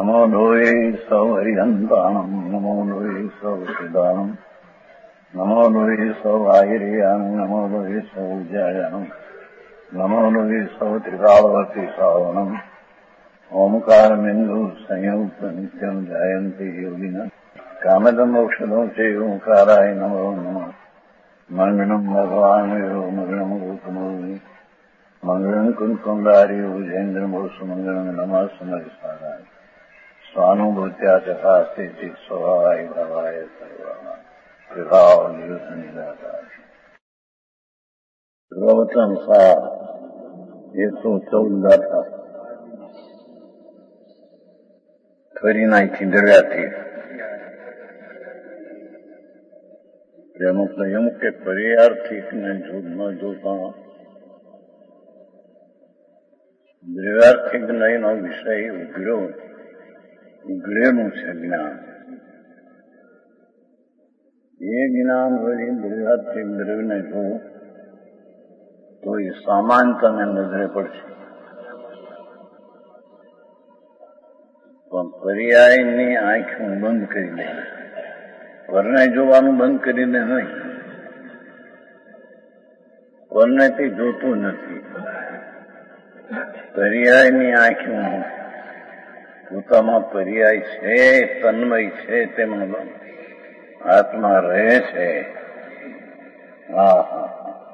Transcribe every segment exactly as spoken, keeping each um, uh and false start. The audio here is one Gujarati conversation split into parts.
નમો લોહે સૌ હરિહંતાણમ નમો લોહે સૌ સિદ્ધાણમ નમો લોહે સૌ આહિર્યાણમ નમો લોહે સૌ ઉજાયાણમ નમો લોહે સૌ ત્રિકાળવતી શ્રાવણમ ઓમકારમિંદુ સંયુક્ત નિત્યમ જાયંતી યોગિના કામદમ ઔષધો છે ઓંકારાય નમો નમઃ મંગળમ ભગવાન મંગળમ ગૌતમોની મંગળમ કુંકુંડારી ઉજેન્દ્રમોસુ મંગળમ નમઃ સમરિસારાય સ્વાનુભૂત્યા ચકાસ્તે સ્વભાવાય ભાવાય સર્વા વિભાવ નિયુત નિરાકાર પ્રવચન સાર એકસો ચૌદ ગાથા ફરી નાખી દરિયાથી તેનો સંયમ કે પર્યાર્થિકને ન જોતા દ્રવ્યાર્થિક નયનો વિષય ઉઘડ્યો ઉઘડેલું છે જ્ઞાન. એ જ્ઞાન વળી દ્રવ્યાર્થિક દ્રવ્યને જો તો એ સામાન્યતાને નજરે પડશે, પણ પર્યાયની આંખ હું બંધ કરી દે, પરને જોવાનું બંધ કરીને નહીં, પરને તે જોતું નથી. પર્યાયની આંખ હું પોતામાં પર્યાય છે, તન્મય છે, તેમાં આત્મા રહે છે. હા હા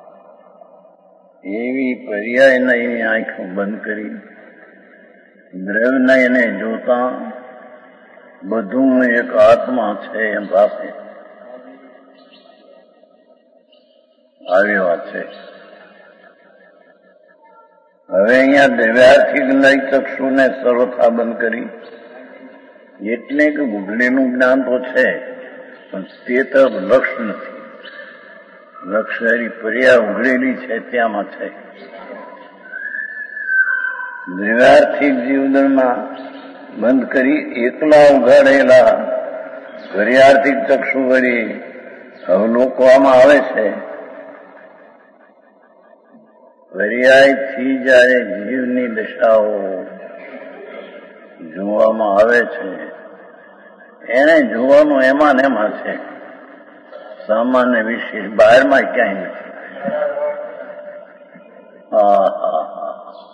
એવી પર્યાય નયની આંખ હું બંધ કરી દ્રવ્ય નયને જોતા બધું એક આત્મા છે એમ પાસે આવી વાત છે. હવે અહીંયા દ્રવ્યાર્થિક નય ચક્ષુને સર્વથા બંધ કરી, એટલે કે ઉઘડેલું જ્ઞાન તો છે પણ તે તરફ લક્ષ નથી. લક્ષરી પર્યા ઉઘડેલી છે ત્યાંમાં છે. દ્રવ્યાર્થિક જીવનમાં બંધ કરી એકલા ઉઘાડેલા પર્યાર્થિક ચક્ષુ વળી અવલોકવામાં આવે છે. પર્યાયથી જયારે જીવની દશાઓ જોવામાં આવે છે, એને જોવાનું એમાં ને એમાં છે, સામાન્ય વિશેષ બહારમાં ક્યાંય નથી. હા હા હા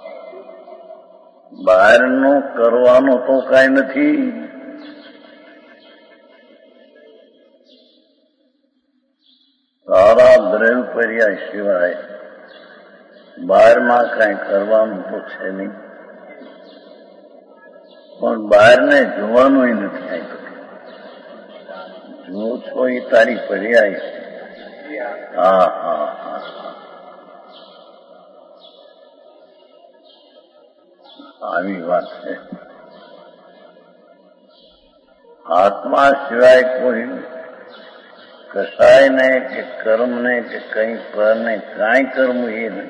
બહારનું કરવાનું તો કઈ નથી. સારા દ્રવ્ય પર્યાય સિવાય બહારમાં કઈ કરવાનું તો છે નહીં, પણ બહારને જોવાનું નથી આવ્યું. જો છો એ તારી પર્યાય. હા હા હા આવી વાત છે. આત્મા સિવાય કોઈ કસાય ને કે કર્મ ને કે કઈ પર ને કાંઈ કરવું એ નહીં.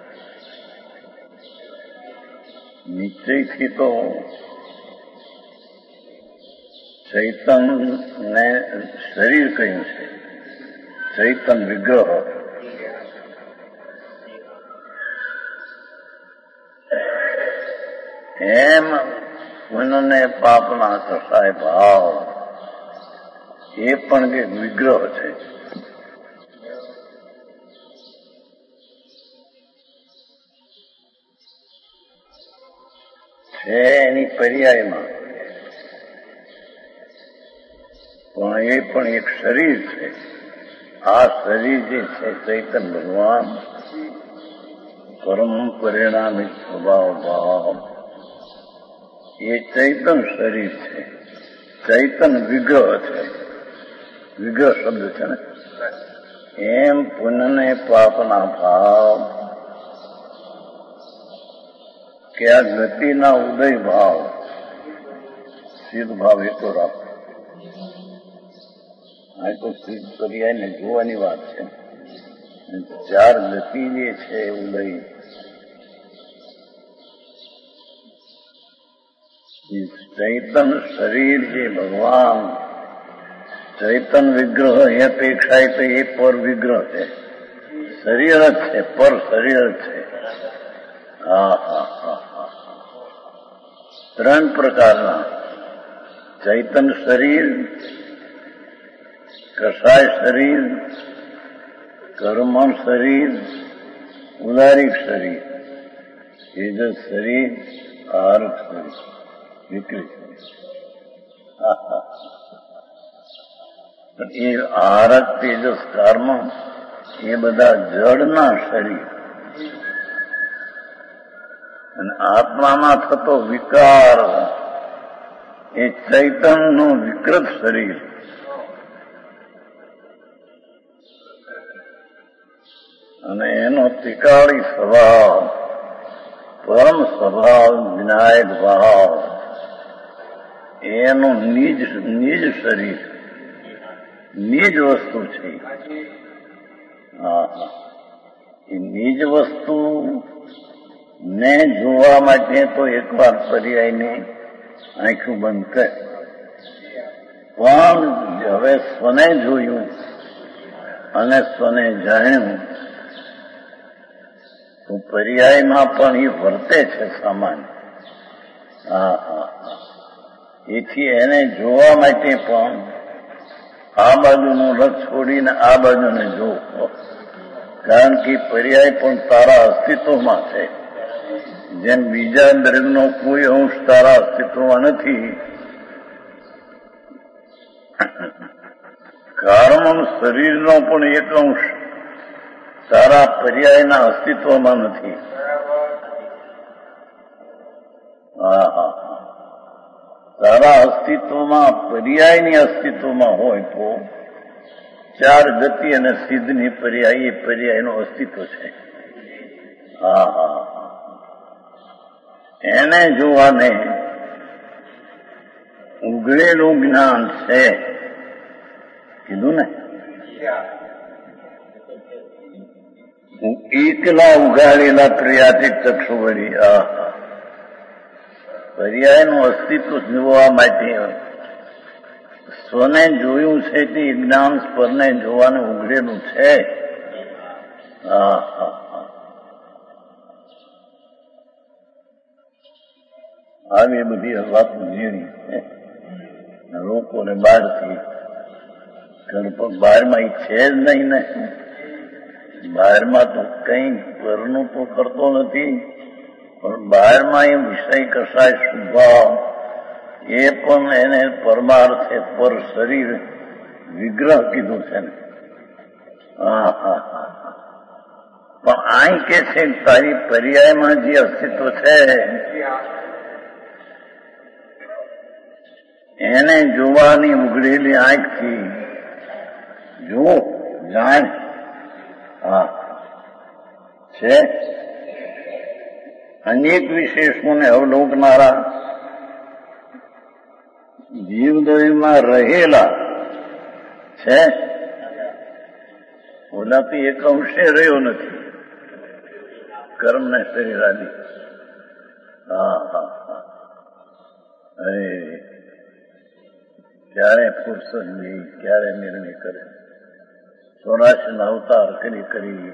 નિશ્ચયથી તો ચૈતન ને શરીર કહ્યું છે, ચૈતન વિગ્રહ. એમ પુણ્યને પાપના કસાય ભાવ એ પણ કે વિગ્રહ છે. છે એની પર્યાયમાં, પણ એ પણ એક શરીર છે. આ શરીર જે છે ચૈતન ભગવાન પરમ પરિણામિક સ્વભાવ ભાવ એ ચૈતન શરીર છે, ચૈતન વિગ્રહ છે. વિગ્રહ શબ્દ છે ને. એમ પુણ્યને પાપના ભાવ કે આ ગતિના ઉદય ભાવ સિદ્ધ ભાવ એ તો રાખો. આ તો સિદ્ધ પર્યાયને જોવાની વાત છે. ચાર ગતિ જે છે ઉદય ચૈતન શરીર જે ભગવાન ચૈતન વિગ્રહ એ અપેક્ષા તો એ પર વિગ્રહ છે, શરીર જ છે, પર શરીર જ છે. હા હા હા હા ત્રણ પ્રકારના ચૈતન શરીર, કષાય શરીર, કર્મણ શરીર, ઉદારીક શરીર, તેજસ શરીર, આહારક શરીર, વિકૃત શરીર. એ આહારક તેજસ કર્મ એ બધા જળના શરીર અને આત્મામાં થતો વિકાર એ ચૈતન્યનું વિકૃત શરીર. અને એનો ત્રિકાળી સ્વભાવ, પરમ સ્વભાવ, વિનાયક ભાવ, એનું નિજ નિજ શરીર, નિજ વસ્તુ છે. હા, એ નિજ વસ્તુ ને જોવા માટે તો એકવાર પર્યાયને આંખું બંધ કરે, પણ હવે સ્વને જોયું અને સ્વને જાણ્યું તો પર્યાયમાં પણ એ વર્તે છે સામાન્ય. હા હા એથી એને જોવા માટે પણ આ બાજુનો રથ છોડીને આ બાજુને જોવો, કારણ કે પર્યાય પણ તારા અસ્તિત્વમાં છે. જેમ બીજા દ્રવ્યનો કોઈ અંશ તારા અસ્તિત્વમાં નથી, કારણ શરીરનો પણ એક અંશ તારા પર્યાયના અસ્તિત્વમાં નથી. હા હા તારા અસ્તિત્વમાં પર્યાયની અસ્તિત્વમાં હોય તો ચાર ગતિ અને સિદ્ધની પર્યાય એ પર્યાયનું અસ્તિત્વ છે. હા હા એને જોવાને ઉઘડેલું જ્ઞાન છે કીધું ને. એકલા ઉઘાડેલા ક્રિયાથી ચક્ષુ વળી આ પર્યાયનું અસ્તિત્વ જોવા માટે સ્વને જોયું છે તે જ્ઞાન સ્પરને જોવાનું ઉઘડેલું છે. હા હા આવી બધી વાત ઝીણી છે. લોકોને બહારથી ગણપત બહારમાં છે જ નહીં ને. બહારમાં તો કઈ પરનું તો કરતો નથી, પણ બહારમાં એ વિષય કસાય સ્વભાવ એ પણ એને પરમાર્થે પર શરીર વિગ્રહ કીધું છે ને. હા હા હા પણ અહીં કે છે તારી પર્યાયમાં જે અસ્તિત્વ છે એને જોવાની ઉઘડેલી આંખથી જો જાણ. હા છે અનેક વિશેષોને અવલોકનારા જીવદયમાં રહેલા છે. ઓલાથી એક અંશે રહ્યો નથી કર્મને શરીર આદિ. હા હા હા અરે ક્યારે ફુરસદ લે, ક્યારે નિર્ણય કરે. ચોરાશી અવતાર કરી કરી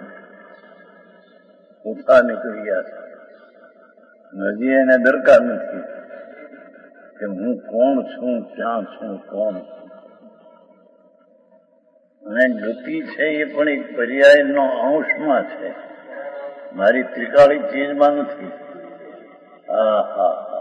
ઉઠા નીકળી ગયા છે. હજી એને દરકાર નથી કે હું કોણ છું, ક્યાં છું, કોણ છું. અને ગતિ છે એ પણ એક પર્યાયનો અંશમાં છે, મારી ત્રિકાળી ચીજમાં નથી. હા હા હા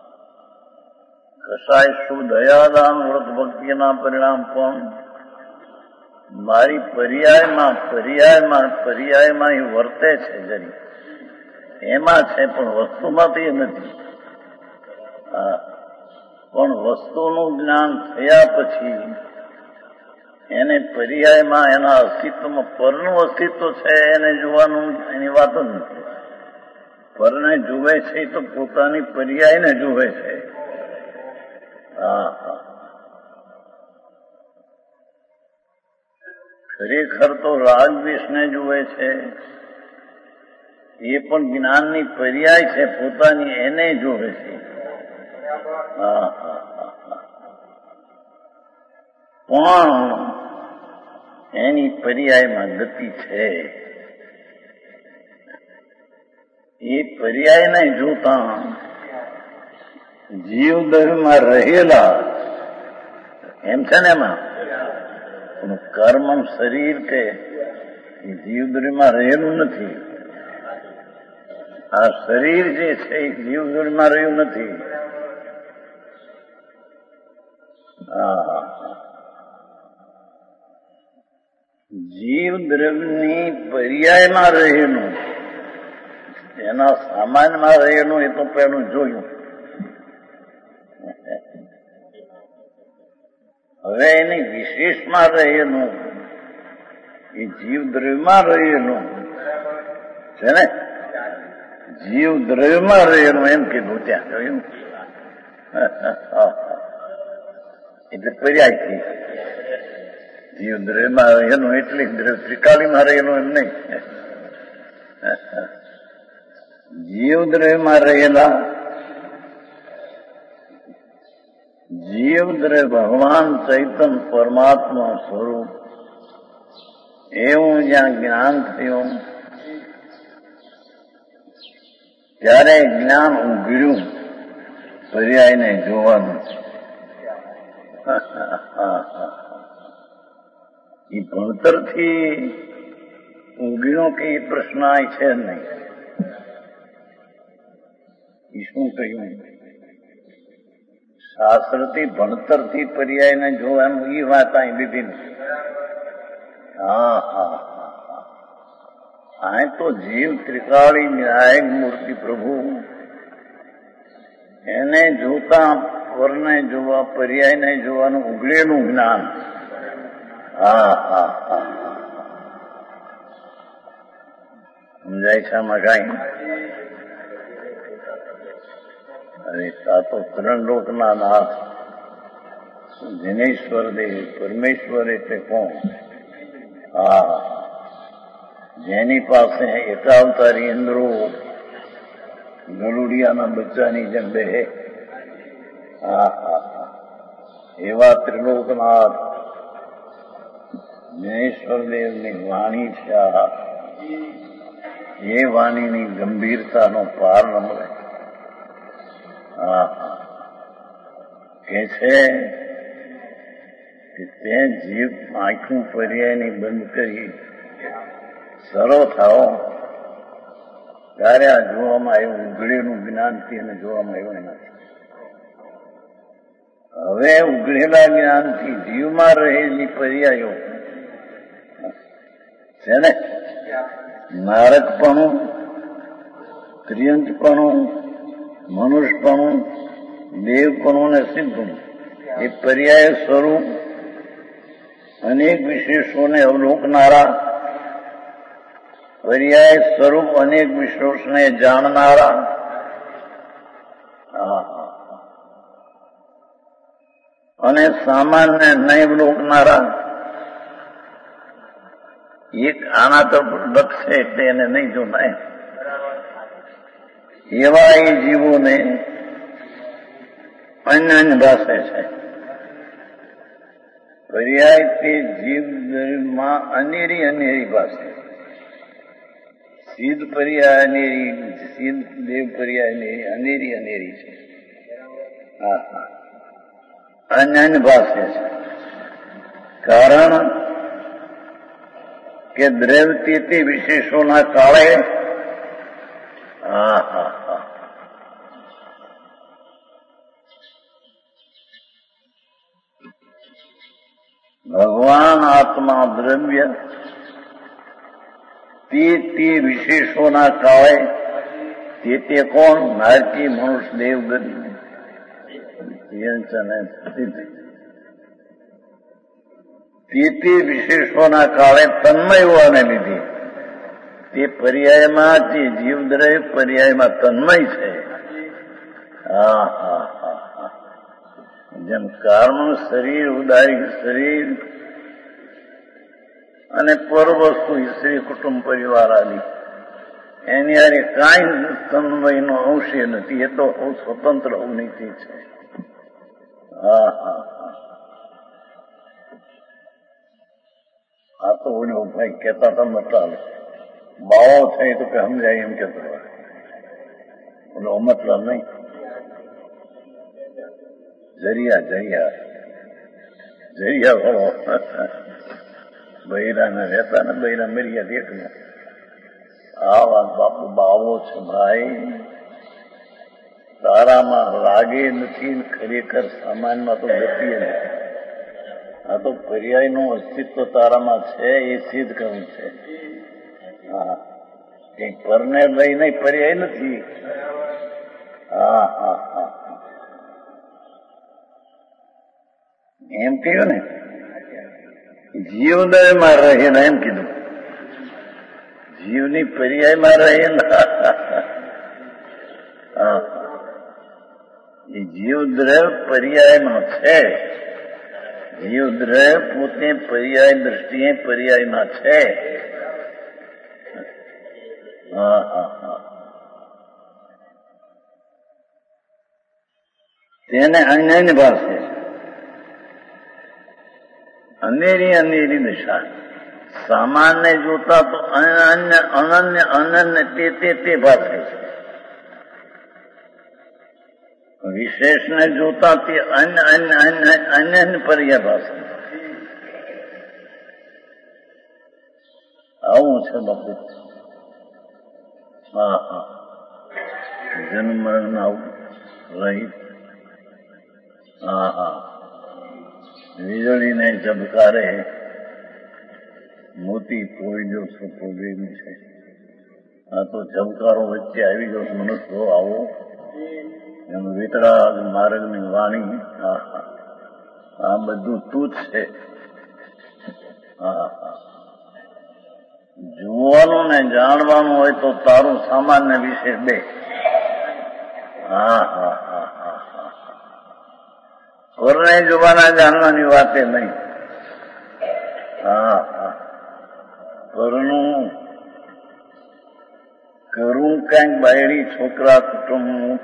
કસાય શું દયાદાન વ્રત ભક્તિના પરિણામ પણ મારી પર્યાયમાં પર્યાયમાં પર્યાયમાં એ વર્તે છે. જરી એમાં છે પણ વસ્તુમાંથી એ નથી. હા પણ વસ્તુનું જ્ઞાન થયા પછી એને પર્યાયમાં એના અસ્તિત્વમાં પરનું અસ્તિત્વ છે એને જોવાનું એની વાત જ નથી. પરને જુએ છે તો પોતાની પર્યાયને જુએ છે. હા હા ખરેખર તો રાગદ્વેષને જુએ છે એ પણ જ્ઞાનની પર્યાય છે, પોતાની એને જોવે છે. હા હા હા પણ એની પર્યાયમાં ગતિ છે. એ પર્યાયને જોતા જીવદયમાં રહેલા એમ છે ને એમાં કર્મ શરીર કે જીવદુરીમાં રહેલું નથી. આ શરીર જે છે એ જીવદુરીમાં રહ્યું નથી. હા, જીવ દ્રવ્યની પર્યાયમાં રહેલું, એના સામાન્યમાં રહેલું એ તો પેલું જોયું. હવે એની વિશેષમાં રહેલું એ જીવ દ્રવ્યમાં રહેલું છે ને. જીવ દ્રવ્યમાં રહેલું એમ કીધું ત્યાં જોયું. એટલે પર્યાય થઈ. જીવ દ્રવ્યમાં રહેલું એટલે દ્રવ્ય ત્રિકાળીમાં રહેલું એમ નહીં. જીવ દ્રવ્યમાં રહેલા જીવ દ્રવ્ય ભગવાન ચૈતન પરમાત્મા સ્વરૂપ એવું જ્યાં જ્ઞાન થયું ત્યારે જ્ઞાન ઉઘડ્યું પર્યાયને જોવાનું. એ ભણતરથી ઉઘડ્યું કે એ પ્રશ્ન છે નહીં. એ શું કહ્યું? શાસ્ત્રથી ભણતરથી પર્યાયને જોવાનું એ વાત અહીં લીધી નથી. હા હા હા આ તો જીવ ત્રિકાળી ન્યાયક મૂર્તિ પ્રભુ એને જોતા પરને જોવા પર્યાયને જોવાનું ઉઘડેલું જ્ઞાન. હા હા હા સમજાય છે આમાં કઈ? અરે આ તો ત્રણ લોકના નાથ જિનેશ્વર દેવ પરમેશ્વર એટલે કોણ? હા, જેની પાસે એકાવતારી ઇન્દ્રો ગલુડિયાના બચ્ચાની જેમ બેહે. હા હા હા એવા ત્રિલોકનાથ જિનેશ્વર દેવની વાણી છે. એ વાણીની ગંભીરતાનો પાર ન મળે. હા કે છે કે તે જીવ આંખું પર્યાયની બંધ કરી સરો થાઓ ત્યારે આ જોવામાં આવ્યું ઉઘડેલું જ્ઞાનથી અને જોવામાં આવ્યું નથી. હવે ઉઘડેલા જ્ઞાનથી જીવમાં રહેલી પર્યાયો છે ને, નારકપણું, ત્રિયંતપણું, મનુષ્યપણું, દેવપણું અને સિદ્ધપણું એ પર્યાય સ્વરૂપ અનેક વિશેષોને અવલોકનારા, પર્યાય સ્વરૂપ અનેક વિશેષોને જાણનારા, અને સામાન્ય નહીં અવલોકનારા. એક આના તો લક્ષે એટલે એને નહીં જોનાય એવા એ જીવોને અન્ય અન્ય ભાષે છે. પર્યાય તે જીવમાં અનેરી અનેરી ભાષે. સિદ્ધ પર્યાય અનેરી, સિદ્ધ દેવ પર્યાય અનેરી અનેરી અનેરી છે. હા હા અન્ય અન્ય ભાષે છે. કારણ કે દ્રવ્ય તે વિશેષોના કાળે હા હા હા ભગવાન આત્મા દ્રવ્ય તે તે વિશેષોના કાળે તે તે કોણ? નારકી, મનુષ્ય, દેવ, ગતિ, તે તે વિશેષોના કાળે તન્મય હોવાને લીધે તે પર્યાયમાં તે જીવદ્રવ્ય પર્યાયમાં તન્મય છે. હા હા હા હા જેમ કારનું શરીર, ઉદારી શરીર અને પર વસ્તુ સ્ત્રી, કુટુંબ, પરિવાર આદિ એની હારે કાંઈ તન્મયનો અંશે નથી. એ તો સ્વતંત્ર અવનીતિ છે. હા હા હા આ તો ઓલો ભાઈ કહેતા હતા મતલબ બાવો થઈ તો કે સમજાય એમ કેતો ઓલો મતલબ નહીં જરિયા જરિયા જરિયા વાળો બૈરાને રહેતા ને બૈરા મર્યા દેખના આ વાત બાપુ બાવો છે ભાઈ. તારામાં લાગે નથી, ખરેખર સામાનમાં તો ગતિએ નથી. આ તો પર્યાયનું અસ્તિત્વ તારામાં છે એ સિદ્ધ કરવું છે. હા, કઈ પરને લઈ નહીં, પર્યાય નથી. હા હા હા એમ કહ્યું ને, જીવદયમાં રહે ને એમ કીધું. જીવની પર્યાયમાં રહે ને હા, એ જીવદ્રવ પર્યાયમાં છે. જીવદ્રવ પોતે પર્યાય દ્રષ્ટિએ પર્યાયમાં છે. હા હા હા તેને અનન્ય ભાષે અનેરી અનેરી દિશા. સામાન્ય જોતા તો અનન્ય અનન્ય અનન્ય તે તે તે ભાષે છે. વિશેષને જોતા તે અન્ય અન્ય અન્ય અન્ય પર્યાય ભાષે. આવું છે બાપુ. હા હા જન્મ મરણ આવું રહી. હા હા વીજળીને ઝબકારે મોતી કોઈ જો સુપોગેલું છે. આ તો ઝબકારો વચ્ચે આવી ગયો મનુષ્યો આવો એમ વિતરાગ માર્ગની વાણી. હા હા આ બધું તું જ છે. હા હા જોવાનું ને જાણવાનું હોય તો તારું સામાન્ય વિશે બે. હા હા હા હા હા પરને જોવાના જાણવાની વાતે નહીં. હા હા પરનું કરું કંઈક બાયડી છોકરા કુટુંબનું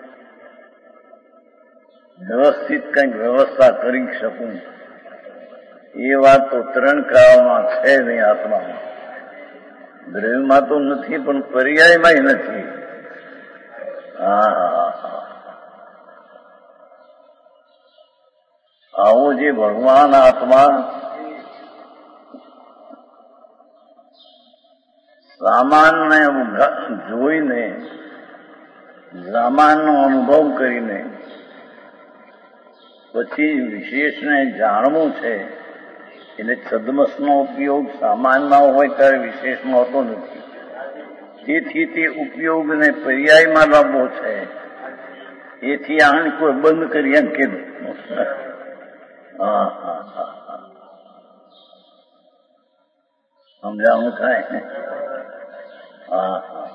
વ્યવસ્થિત કંઈક વ્યવસ્થા કરી શકું એ વાત તો ત્રણ કાળમાં છે નહીં. આત્મામાં દ્રવ્યમાં તો નથી પણ પર્યાયમાં નથી. હા હા હા આવો જે ભગવાન આત્મા સામાનને જોઈને સામાનનો અનુભવ કરીને પછી વિશેષને જાણવું છે. એટલે છદ્મસનો ઉપયોગ સામાનમાં હોય ત્યારે વિશેષનો હોતો નથી. તેથી તે ઉપયોગને પર્યાયમાં લાવવો છે. એથી આને કોઈ બંધ કરી એમ કીધું. હા હા હા હા સમજાવું થાય ને. હા હા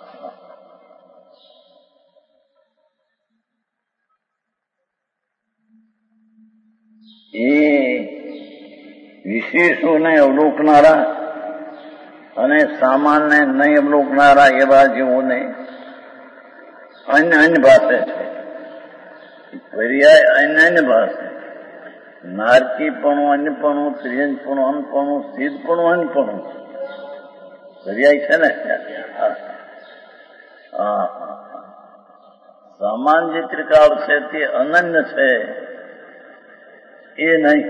એ વિશેષોને અવલોકનારા અને સામાન્ય નહીં અવલોકનારા એવા જીવોને અન્ય અન્ય ભાષે છે. પર્યાય અન્ય અન્ય ભાષે. નારકીપણું અન્યપણું, ત્રિયંજપણું અનપણું, સિદ્ધપણું અનપણું પર્યાય છે ને. હા હા સામાન જે ત્રિકાળ છે તે અનન્ય છે એ નહીં.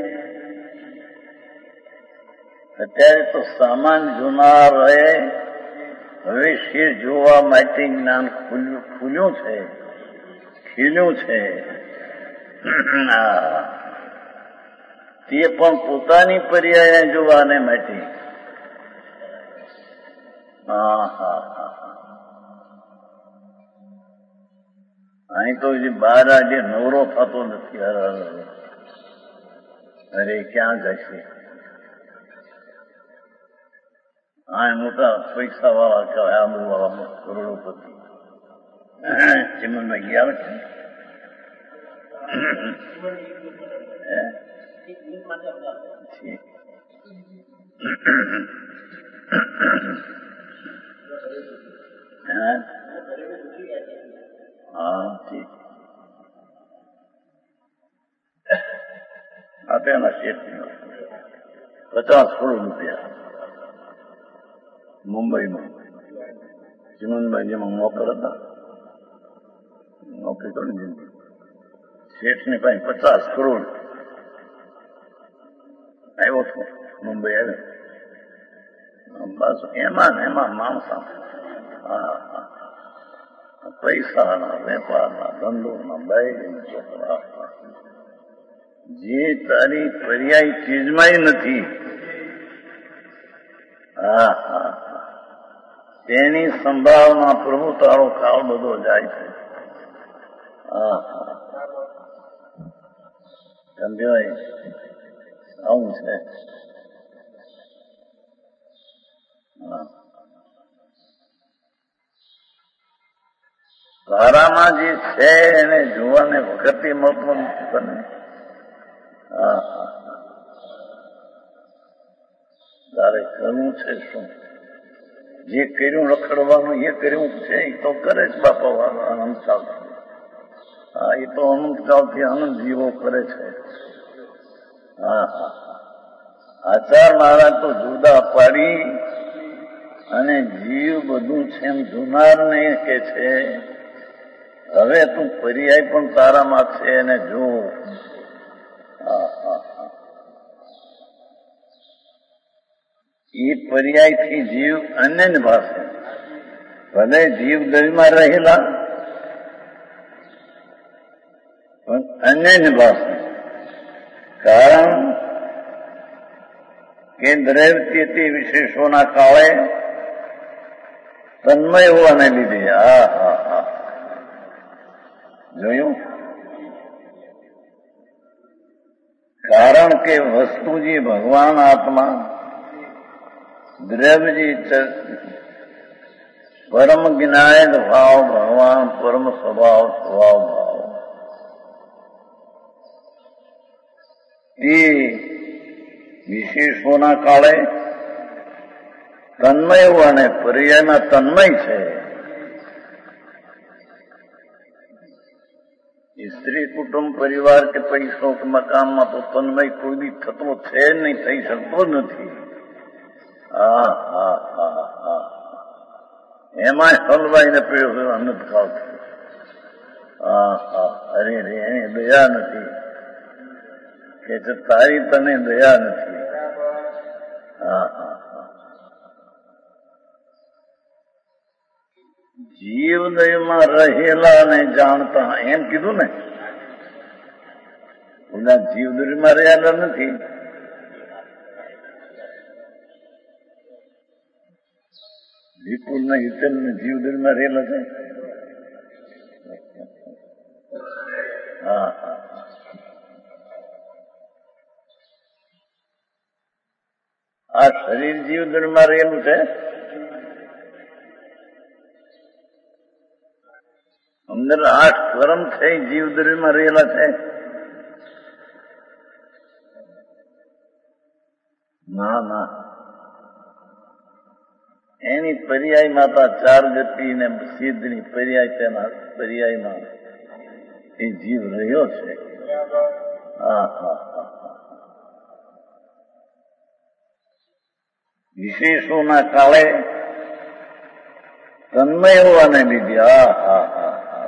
અત્યારે તો સામાન જોનાર રહે. હવે શેર જોવા માટે જ્ઞાન ખુલ્યું છે, ખીલ્યું છે. તે પણ પોતાની પર્યાય જોવાને માટે. હા હા હા અહીં તો જે બાર આજે નવરો થતો નથી. અરે ક્યાં જશે? હા મોટા પૈસા વાળા કહેવાય. આમ વાળા કરોડોપતિ ચિમનભાઈ આવે છે. હા ઠીક આપ્યાના શેઠ પચાસ કરોડ રૂપિયા મુંબઈમાં ચિમનભાઈ જેમાં નોકર હતા. નોકરી કરી દીધી. શેઠની પાસે પચાસ કરોડ આવ્યો છું, મુંબઈ આવ્યો, બસ એમાં ને એમાં માણસા હા હા પૈસાના વેપારના ધંધોના બાઈ છોકરા જે તારી પર્યાય ચીજમાં નથી, હા હા તેની સંભાવના પ્રભુ તારો કાળ બધો જાય છે. હા હા સમજાય આવું છે. હા તારામાં જે છે એને જોવાને વખતે મળતું નથી તને. હા હા તારે કરવું છે શું? જે કર્યું રખડવાનું એ કર્યું છે એ તો કરે જ બાપા અનંત કાળથી. હા એ તો અનંત કાળથી અનંત જીવો કરે છે. હા હા આચાર મહારાજ તો જુદા પાડી અને જીવ બધું છે એમ જોનારને કે છે હવે તું પર્યાય પણ તારામાં છે એને જો. હા હા હા એ પર્યાયથી જીવ અન્ય ભાષે ભલે જીવ દળમાં રહેલા પણ અન્ય ભાષે. કારણ કે દ્રવ્ય તે વિશેષોના કાળે તન્મય હોવાને લીધે. હા હા હા જોયું. કારણ કે વસ્તુજી ભગવાન આત્મા દ્રવ્યજી પરમ જ્ઞાયક ભાવ ભગવાન પરમ સ્વભાવ સ્વભાવ ભાવ એ વિશેષોના કાળે તન્મય અને પર્યાયમાં તન્મય છે. સ્ત્રી કુટુંબ પરિવાર કે પૈસો કે મકાનમાં તો તન્મય કોઈ બી થતો છે જ નહીં, થઈ શકતો જ નથી. હા હા હા હા એમાં હલવાઈને પીડ્યો થયો અનંત કાળથી. હા હા અરે રે એની દયા નથી કે તારી તને દયા નથી. હા હા હા જીવદયમાં રહેલા ને જાણતા એમ કીધું ને. ઓલા જીવદયમાં રહેલા નથી. વિપુલ ના હિતલ ને જીવદયમાં રહેલા છે. હા હા આ શરીર જીવદયમાં રહેલું છે. અંદર આઠ કર્મ છે જીવદયમાં રહેલા છે. ના ના એની પર્યાય માતા ચાર ગતિ ને સિદ્ધની પર્યાય તેના પર્યાયમાં એ જીવ રહ્યો છે. હા હા હા વિશેષોના કાળે તન્મય હોવાને લીધે. હા હા હા હા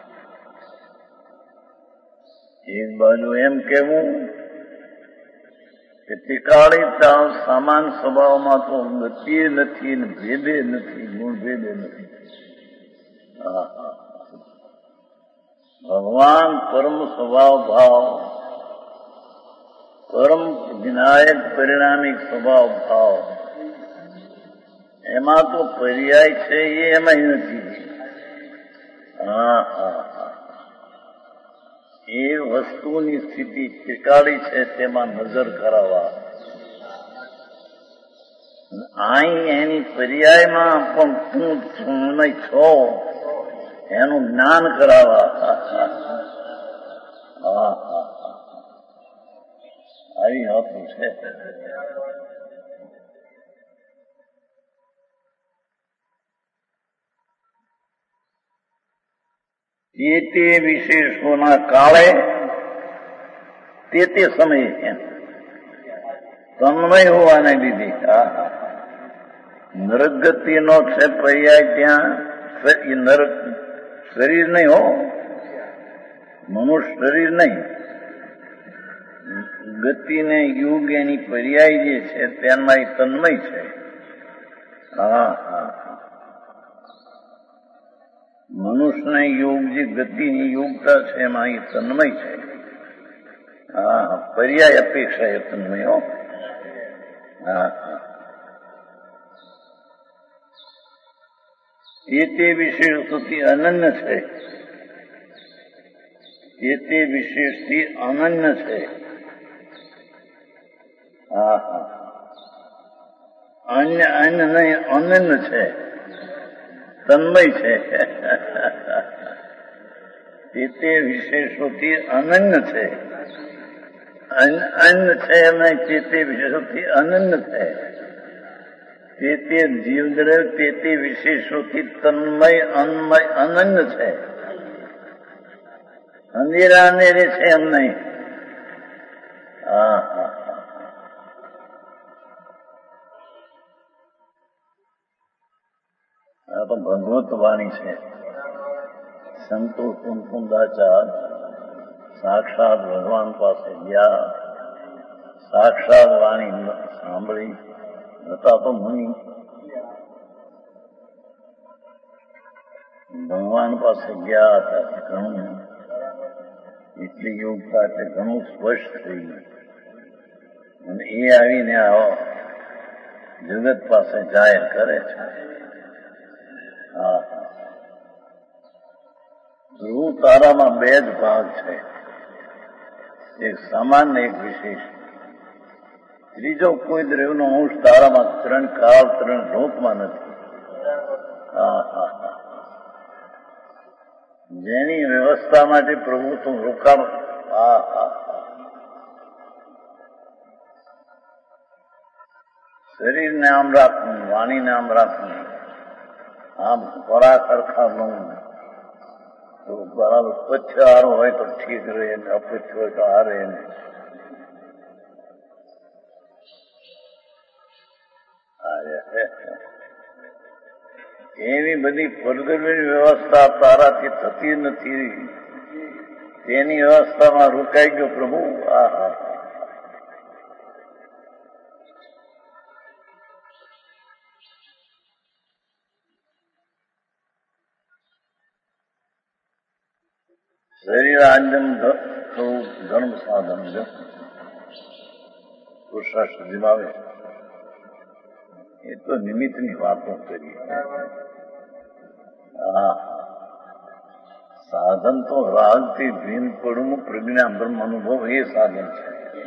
એક બાજુ એમ કેવું કે ટીકાળી ચાલ સામાન સ્વભાવમાં તો ગતિ નથી ને ભેદે નથી, ગુણ ભેદે નથી. હા હા ભગવાન પરમ સ્વભાવ ભાવ પરમ વિનાયક પરિણામિક સ્વભાવ ભાવ એમાં તો પર્યાય છે એ એમાંય નથી. હા હા હા એ વસ્તુની સ્થિતિ ટીકાળી છે તેમાં નજર કરાવવા. અહીં એની પર્યાયમાં પણ તું છું નહીં છો એનું જ્ઞાન કરાવવા. હા હા આવી હોતું છે. તે તે વિશેષોના કાળે તે તે સમયે એમ તન્મય હોવાને લીધે. હા હા નરક ગતિનો છે પર્યાય ત્યાં એ નરક શરીર નહીં હો, મનુષ્ય શરીર નહીં, ગતિ ને યુગ એની પર્યાય જે છે તેમાં એ તન્મય છે. હા હા મનુષ્યને યોગ જે ગતિની યોગતા છે એમાં એ તન્મય છે. હા પર્યાય અપેક્ષા એ તન્મય હો. હા હા એ તે વિશેષથી અનન્ય છે. એ તે વિશેષથી અનન્ય છે. હા હા અન્ય અન્ય નહીં અનન્ય છે, તન્મય છે. એ તે વિશેષોથી અનન્ય છે. અન્ય છે એમ તે તે વિશેષોથી અનન્ય છે. તે તે જીવદ્રવ્ય તે તે વિશેષોથી તન્મય અન્મય અનન્ય છે. અંધેરા અંધેરે છે એમ નહીં. હા હા આ તો ભગવત વાણી છે. સંતો કુમકુંદાચાર સાક્ષાત ભગવાન પાસે ગયા, સાક્ષાત વાણી સાંભળી હતા તો મુનિ ભગવાન પાસે ગયા હતા. ઘણું એટલી યોગતા એટલે ઘણું સ્પષ્ટ થઈ ગયું. અને એ આવીને આવો જગત પાસે જાહેર કરે છે. હા ધ્રુવ તારામાં બે જ ભાગ છે, એક સામાન્ય એક વિશેષ. ત્રીજો કોઈ દ્રવ્યનો અંશ તારામાં ત્રણ કાળ ત્રણ લોકમાં નથી. હા હા હા જેની વ્યવસ્થા માટે પ્રભુ તું રોકાણ. હા હા શરીરને આમ રાખવું, વાણીને આમ રાખવું, આમ ખોરાક સરખા લઉં તો બરાબર. પચ્છ હારો હોય તો ઠીક રહે ને અપચ્છ હોય તો હારે ને. એવી બધી ફરગરની વ્યવસ્થા તારાથી થતી નથી. તેની વ્યવસ્થામાં રોકાઈ ગયો પ્રભુ. આ હા શરીર આજમ થવું ધર્મ સાધન છે. પુરુષાર્થ આવે એ તો નિમિત્તની વાતો કરી. હા સાધન તો રાગથી ભીન પડવું પ્રજ્ઞા બ્રહ્મ અનુભવ એ સાધન છે.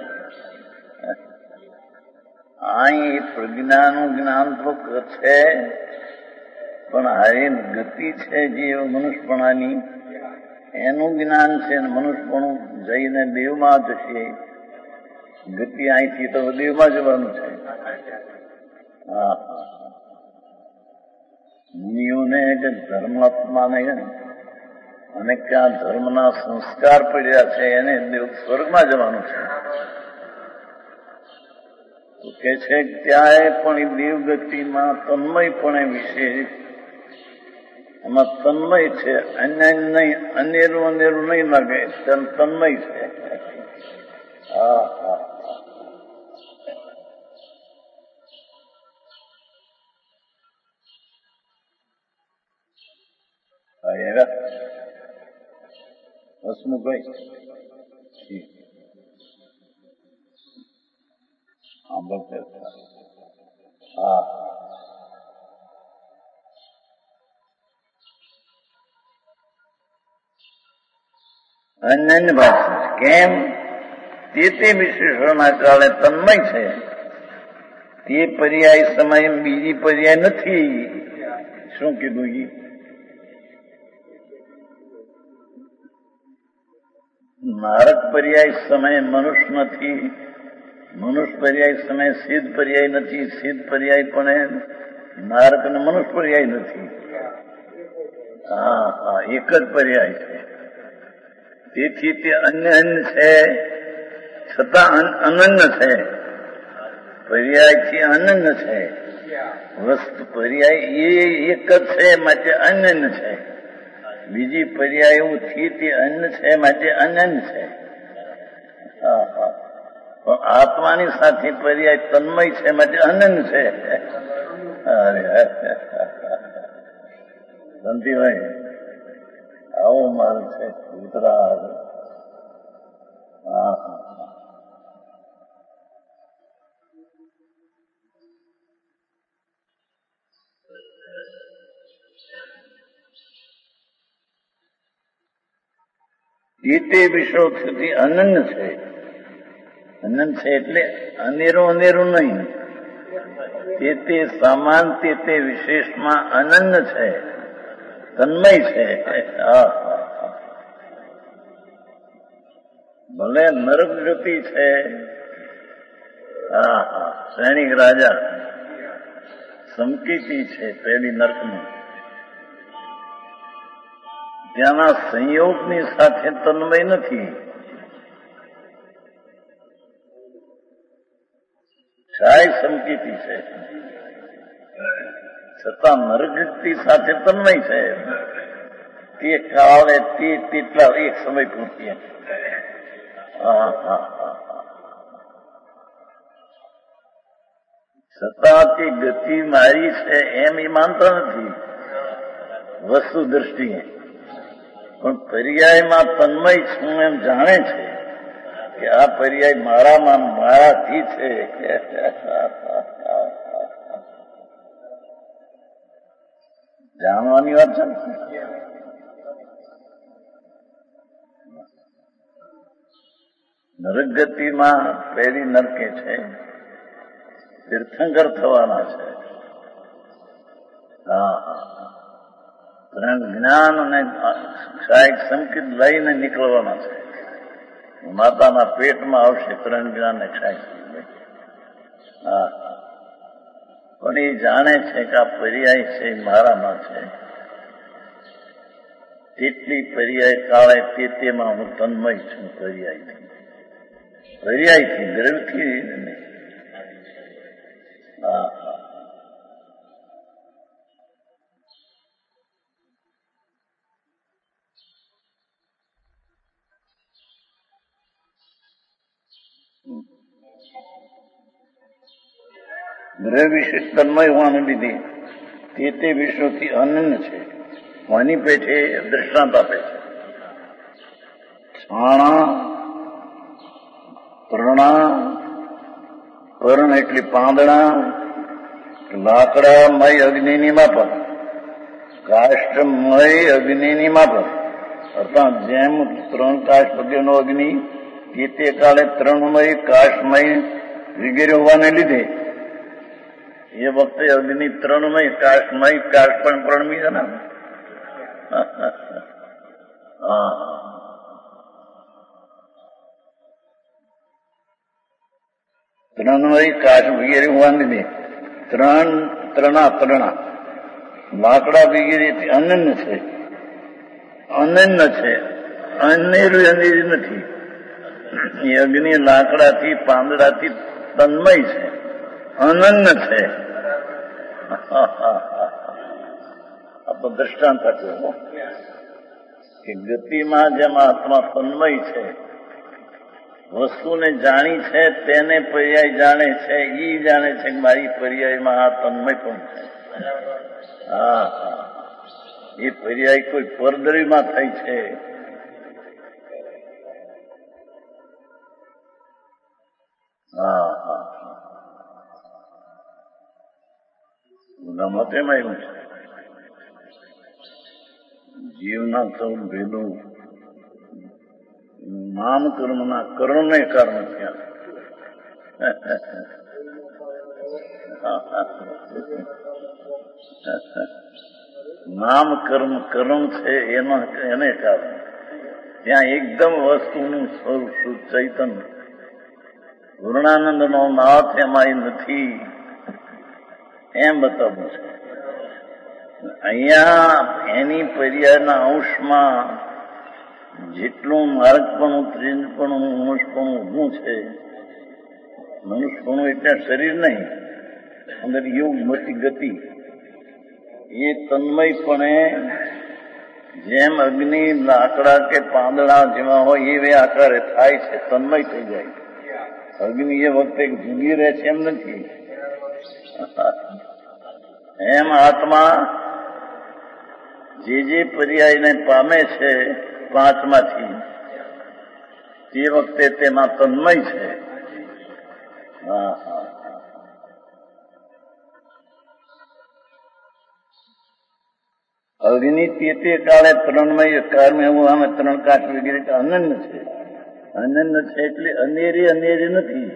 આ એ પ્રજ્ઞાનું જ્ઞાન તો છે, પણ હારે ગતિ છે જે મનુષ્યપણાની એનું જ્ઞાન છે. મનુષ્યપણું જઈને દેવમાં જશે. ગતિ અહીંથી તો દેવમાં જવાનું છે. હા મુનિઓને કે ધર્માત્માને અને ક્યાં ધર્મના સંસ્કાર પડ્યા છે એને દેવ સ્વર્ગમાં જવાનું છે. તો કે છે ત્યાં પણ દેવગતિમાં તન્મયપણે વિશે એમાં તન્મય છે. અન્ય નહીં, અનેરું અનેરું નહીં લાગે, તન્મય છે. હા હા હસમુભાઈ હા અનન્ય ભાષા કેમ? તે તે વિશેષણમાં ચાલે તન્મય છે. તે પર્યાય સમય બીજી પર્યાય નથી. શું કીધું? ઈ નારક પર્યાય સમય મનુષ્ય નથી. મનુષ્ય પર્યાય સમય સિદ્ધ પર્યાય નથી. સિદ્ધ પર્યાય પણ નારક અને મનુષ્ય પર્યાય નથી. હા હા એક જ પર્યાય છે. તેથી તે અન્ય અન્ય છે, છતાં અનન્ય છે. પર્યાયથી અનન્ય છે. વસ્તુ પર્યાય એ એક જ છે માટે અનન્ય છે. બીજી પર્યાયોથી તે અન્ય છે માટે અનન્ય છે. હા હા પણ આત્માની સાથે પર્યાય તન્મય છે માટે અનંત છે. અરે શાંતિભાઈ આવો માર્ગ છે ઉતરાગ. હા એ તે વિશ્વ સુધી અનંત છે. અનંત છે એટલે અનેરું અનેરું નહીં. તે તે સમાન તે તે વિશેષમાં અનંત છે, તન્મય છે. ભલે નરક ગતિ છે. હા હા સૈનિક રાજા સમકીતી છે પેલી નરકની. ત્યાંના સંયોગની સાથે તન્મય નથી. છાય સમકીતી છે છતાં નરગતિ સાથે તન્મય છે. તે કાળે તે તેટલા એક સમય પૂરતી. હા હા હા છતાં તે ગતિ મારી છે એમ એ માનતા નથી વસ્તુ દ્રષ્ટિએ. પણ પર્યાયમાં તન્મય છું એમ જાણે છે કે આ પર્યાય મારામાં મારાથી છે. જાણવાની વાત છે. નરક ગતિમાં પહેલી નરકે છે, તીર્થંકર થવાના છે. હા ત્રણ જ્ઞાન અને ક્ષાયક સંકેત લઈને નીકળવાના છે. માતાના પેટમાં આવશે ત્રણ જ્ઞાન ને ક્ષાયક. હા પણ એ જાણે છે કે આ પર્યાય છે મારામાં છે. તેટલી પર્યાય કાળે તે તેમાં હું તન્મય છું. પર્યાયથી પર્યાયથી દ્રવ્યથી નહીં. હા હા ગ્રહ વિશે તન્મય હોવાને લીધે તે તે વિશ્વથી અનન્ય છે. આની પેઠે દ્રષ્ટાંત આપે છે. છાણા તૃણા પર્ણ એટલે પાંદડા લાકડામય અગ્નિની માફક કાષ્ઠમય અગ્નિની માફક અર્થાત જેમ ત્રણ કાષ્ઠ વગેરેનો અગ્નિ તે તે કાળે ત્રણમય કાષ્ઠમય વગેરે હોવાને લીધે એ વખતે અગ્નિ ત્રણમય કાષ્ઠમય કાષ્ઠ પણ પ્રણમી છે ને. હા ત્રણમય કાષ્ઠ વગેરે હોવાને લીધે ત્રણ ત્રણા ત્રણા લાકડા વગેરે અનન્ય છે. અનન્ય છે, અનેરું અનેરું નથી. એ અગ્નિ લાકડાથી પાંદડાથી તન્મય છે, અનન્ય છે. આ તો દ્રષ્ટાંત આપ્યું કે ગતિમાં જેમ આત્મા તન્મય છે, વસ્તુને જાણી છે તેને પર્યાય જાણે છે. ઈ જાણે છે કે મારી પર્યાયમાં આ તન્મય પણ છે. હા હા એ પર્યાય કોઈ પરદરીમાં થાય છે. હા હા મત એમાં એવું છે જીવના સૌ ભેદો નામ કર્મના કર્ણને કારણે થયા. નામ કર્મ કર્મ છે એનો એને કારણે ત્યાં એકદમ વસ્તુનું સ્વરૂપ શુદ્ધ ચૈતન્ય પૂર્ણાનંદ નો નાથ એમાં નથી એમ બતાવવું છે. અહીંયા એની પર્યાયના અંશમાં જેટલું માર્ગપણું ત્રિજપણું મનુષ્યપણું ઊભું છે, મનુષ્યપણું એટલે શરીર નહીં, અંદર યોગ મોટી ગતિ, એ તન્મયપણે જેમ અગ્નિ લાકડા કે પાંદડા જેવા હોય એવે આકારે થાય છે, તન્મય થઈ જાય. અગ્નિ એ વખતે જુદી રહે છે એમ નથી. એમ આત્મા જે જે પર્યાયને પામે છે પાંચમાંથી તે વખતે તેમાં તન્મય છે. હા હા અગ્નિ તે તે કાળે ત્રણમય કાળમાં એવું આમે ત્રણ કાચ વગેરે અનન્ય છે. અનન્ય છે એટલે અનેરી અનેરી નથી.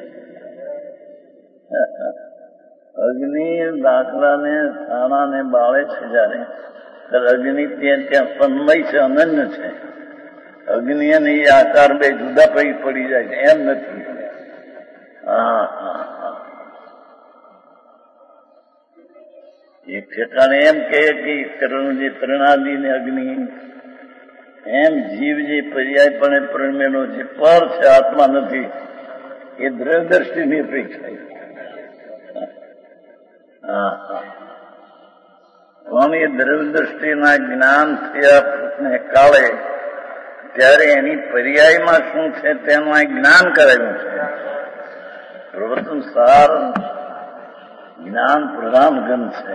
અગ્નિ લાકડાને છાણાને બાળે છે જયારે ત્યારે અગ્નિ ત્યાં ત્યાં તન્મય છે, અનન્ય છે. અગ્નિ અને એ આકાર બે જુદા પડી પડી જાય છે એમ નથી. હા હા હા એક ઠેકાણે એમ કહે કે જે ત્રણાદિ ને અગ્નિ એમ જીવ જે પર્યાયપણે પ્રમેનો જે પર છે આત્મા નથી એ દ્રવ્યદ્રષ્ટિની અપેક્ષા. હા હા પણ એ દ્રવ્યદ્રષ્ટિના જ્ઞાન થયા કાળે ત્યારે એની પર્યાયમાં શું છે તેનું આ જ્ઞાન કરેલું છે. પ્રવચન સાર જ્ઞાન પ્રધાન ગણ છે.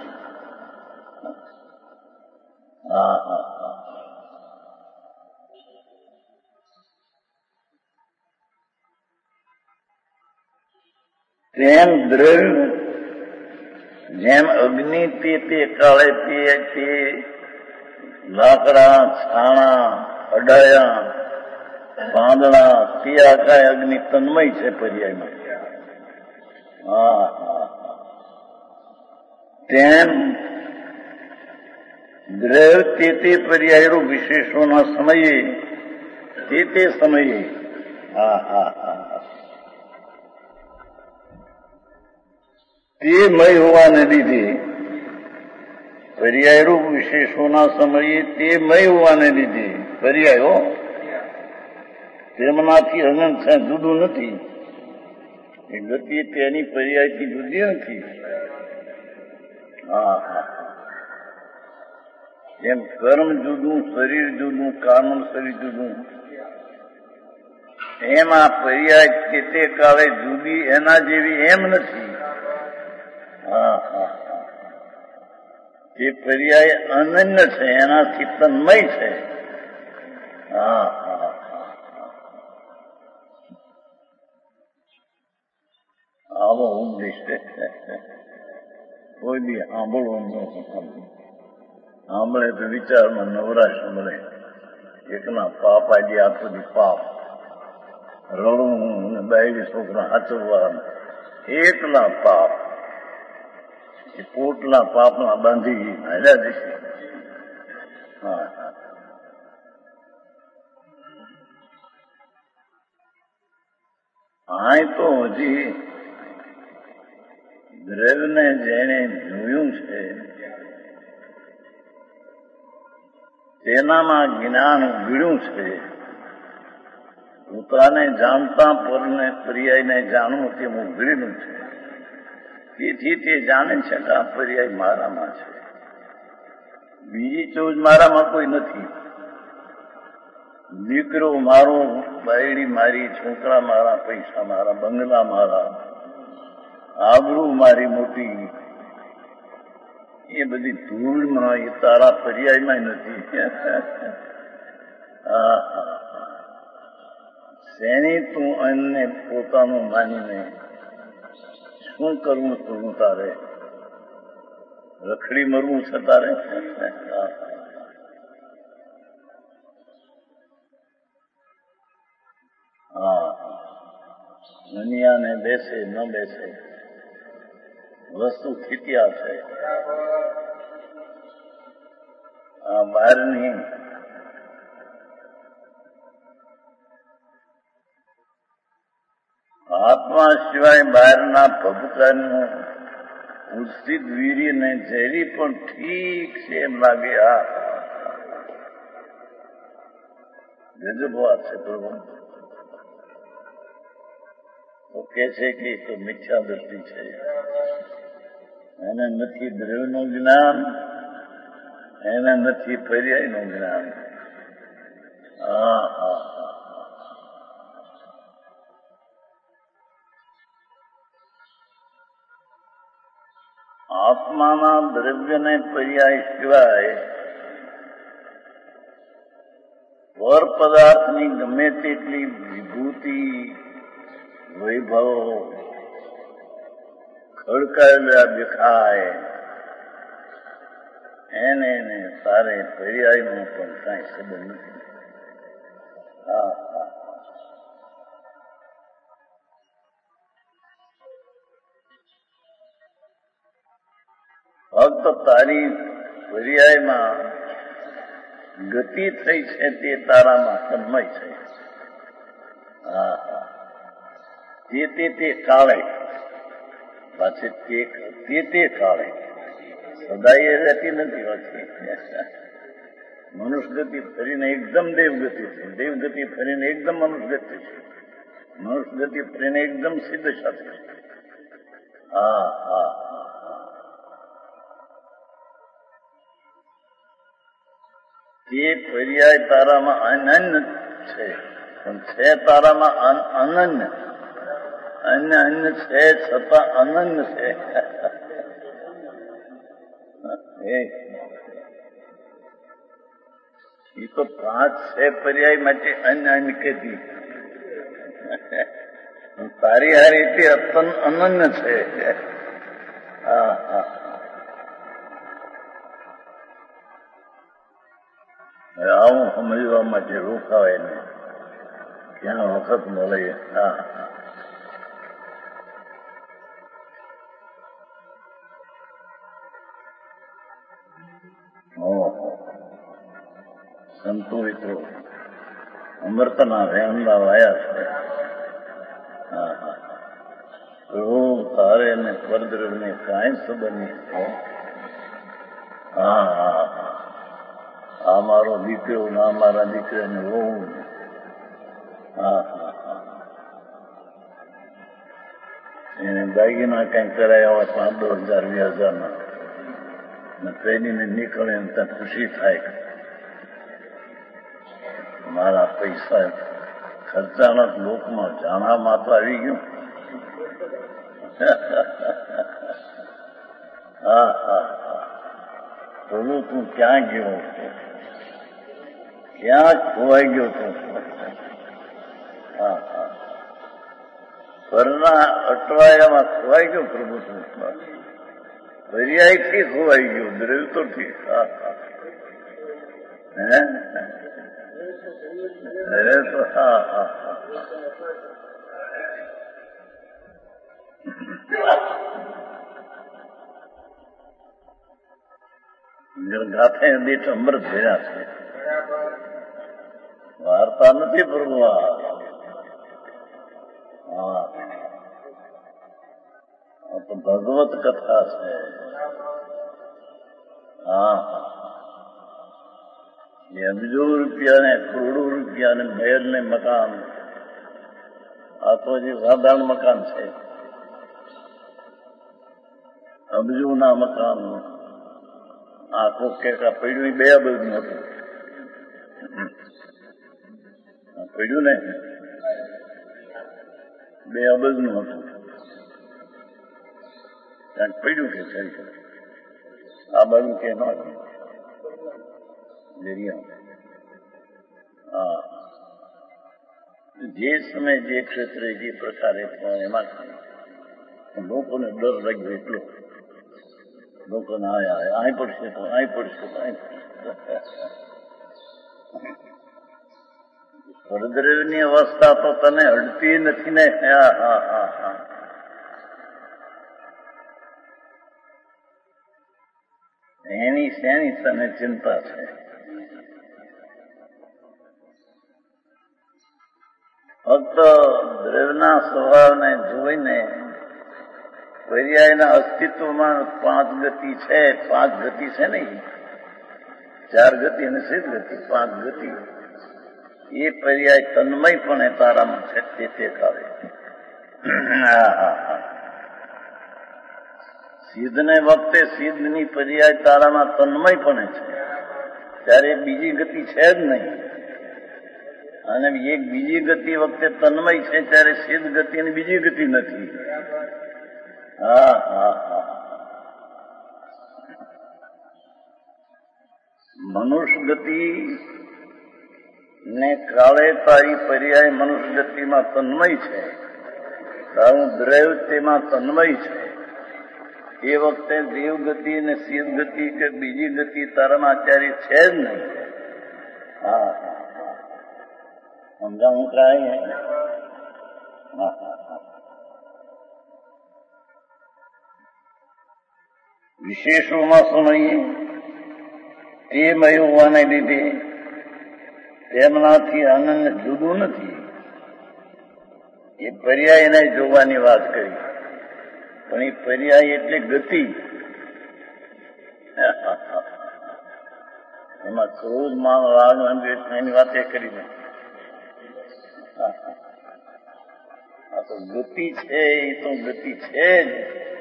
હા હા હા તેમ દ્રવ્ય જેમ અગ્નિ તે તે કાળે તે તે લાકડા છાણા અડાયા બાંદડા તે આકાય અગ્નિ તન્મય છે પર્યાયમાં. હા હા તેમ દ્રવ્ય તે તે પર્યાયો વિશેષોના સમયે તે તે સમયે હા હા હા તે મય હોવાને લીધે પર્યાયરૂપ વિશેષોના સમયે તે મય હોવાને લીધે પર્યાયો તેમનાથી અનંત છે, જુદું નથી. એ ગતિ તેની પર્યાયથી જુદી નથી. હા હા જેમ કર્મ જુદું, શરીર જુદું, કાનૂન શરીર જુદું, એમ આ પર્યાય તે તે કાળે જુદી એના જેવી એમ નથી. હા હા તે પર્યાય અનન્ય છે, એનાથી તન્મય છે. હા હા આવો ઉપદેશ કોઈ બી સાંભળવાનું સાંભળે તો વિચારમાં નવરાશ મળે. એકના પાપ આજે આખો દી પાપ રડવું ને બાયડી છોકરા હાચવવા એકલા પાપ એ પોટલા પાપમાં બાંધી હાલ્યા જશે. હા હા તો હજી દ્રવ્યને જેને જોયું છે તેનામાં જ્ઞાન ઉઘડ્યું છે. પોતાને જાણતા પરને પર્યાયને જાણવું તે ઉઘડેલું છે. તેથી તે જાણે છે કે આ પર્યાય મારામાં છે, બીજી ચોજ મારામાં કોઈ નથી. દીકરો મારો, બાયડી મારી, છોકરા મારા, પૈસા મારા, બંગલા મારા, આબરૂ મારી મોટી, એ બધી ધૂળમાં એ તારા પર્યાયમાં નથી. શેની તું અન્યને પોતાનું માનીને શું કરવું કરવું તારે? રખડી મરવું છે તારે? હા દુનિયાને બેસે ન બેસે વસ્તુ સ્થિતિયા છે. આ બહારની આત્મા સિવાય બહારના પબકારનું ઉચિત વીર્યને ઝેરી પણ ઠીક છે એમ લાગે. આ ગજબ વાત છે. પ્રભુ તો કે છે કે તો મિથ્યા દ્રષ્ટિ છે, એને નથી દ્રવ્યનું જ્ઞાન, એને નથી પર્યાયનું જ્ઞાન. હા હા આત્માના દ્રવ્યને પર્યાય સિવાય પર પદાર્થની ગમે તેટલી વિભૂતિ વૈભવ ખડકાયેલા દેખાય એને ને તારે પર્યાયનો પણ કાંઈ સંબંધ નથી. હા હા ફક્ત તારી પર્યાયમાં ગતિ થઈ છે તે તારામાં તન્મય છે. હા હા તે તે તે કાળે પાછી તે તે કાળે સદાય એ રહેતી નથી હોતી. મનુષ્ય ગતિ ફરીને એકદમ દેવગતિ છે, દેવગતિ ફરીને એકદમ મનુષ્ય ગતિ છે, મનુષ્ય ગતિ ફરીને એકદમ સિદ્ધ સાથે છે. હા હા તે પર્યાય તારામાં અનન્ય છે, પણ છે તારામાં અનન્ય. અન્ય અન્ય છે છતાં અનન્ય છે. એ તો પાંચ છે પર્યાય માટે અન્ય અન્ય કહેતી. તારી આ રીતે અત્યંત અનન્ય છે. હા હા આવું સમજવા માટે રોકાવાય ને ક્યાં વખત મળે. હા સંતુલિતો અમૃતના રહેમલા વાયા છે. હા હા પ્રભુ તારે ને પરદ્રવ્યને કાંઈ સંબંધ નહીં. હા હા હા આ મારો દીકરો ના મારા દીકરાને હોવું. હા હા હા એને દાગીના કઈ કરાયા હોય પાંચ દસ હજાર વીસ હજાર ના ને પેલીને નીકળે ને ત્યાં ખુશી થાય મારા પૈસા ખર્ચાના લોકમાં જાણામાં તો આવી ગયું. હા હા હા પ્રભુ તું ક્યાં ગયો, ક્યાં ખોવાઈ ગયો તું. હા હા પરના અટવાયામાં ખોવાઈ ગયો પ્રભુ તું. પર્યાયથી ખોવાઈ ગયો, દ્રવ્ય તો ઠીક. હા હા હે અરે તો હા હા હા ગાથે દીઠ અમૃત ભર્યા છે. વાર્તા નથી પ્રભુ. હા તો ભગવત કથા છે. હા એ અબજો રૂપિયા ને કરોડો રૂપિયા ને મહેલ ને મકાન, આ તો જે સાધારણ મકાન છે. અબજો ના મકાન આખો કેકા પડ્યું બે અબજ નું હતું. પડ્યું ને બે અબજ નું હતું. ત્યાં પડ્યું કે છે આ બાજુ કે ન હા જે સમય જે ક્ષેત્રે જે પ્રકારે એમાં લોકોને ડર લાગ્યો એટલો. લોકોને આયા અહીં પડશે તો અહીં પડશે તો અહીં પડશે. પરદ્રવ્યની અવસ્થા તો તને અડતી નથી ને. હા હા હા હા એની શેની તને ચિંતા છે. ફક્ત દ્રવ્યના સ્વભાવને જોઈને પર્યાયના અસ્તિત્વમાં પાંચ ગતિ છે. પાંચ ગતિ છે નહીં, ચાર ગતિ અને સિદ્ધ ગતિ, પાંચ ગતિ. એ પર્યાય તન્મય પણ એ તારામાં છે તે તે કાળે. હા હા હા સિદ્ધને વખતે સિદ્ધની પર્યાય તારામાં તન્મય પણ છે, ત્યારે બીજી ગતિ છે જ નહીં. અને એક બીજી ગતિ વખતે તન્મય છે ત્યારે સિદ્ધ ગતિ અને બીજી ગતિ નથી. હા હા હા મનુષ્ય ગતિ ને કાળે તારી પર્યાય મનુષ્ય ગતિમાં તન્મય છે, તારું દ્રવ્ય તેમાં તન્મય છે. એ વખતે દેવગતિ ને સિદ્ધ ગતિ કે બીજી ગતિ તારામાં આચાર્ય છે જ નહીં. હા સમજાવું કાંઈ હા વિશેષોમાં સમયે તે મય હોવાને લીધે તેમનાથી આનંદ જુદું નથી. એ પર્યાયને જોવાની વાત કરી, પણ એ પર્યાય એટલે ગતિ. એમાં ક્રોધ માન રાગ એની વાત એ કરી દે. આ તો ગતિ છે, એ તો ગતિ છે જ.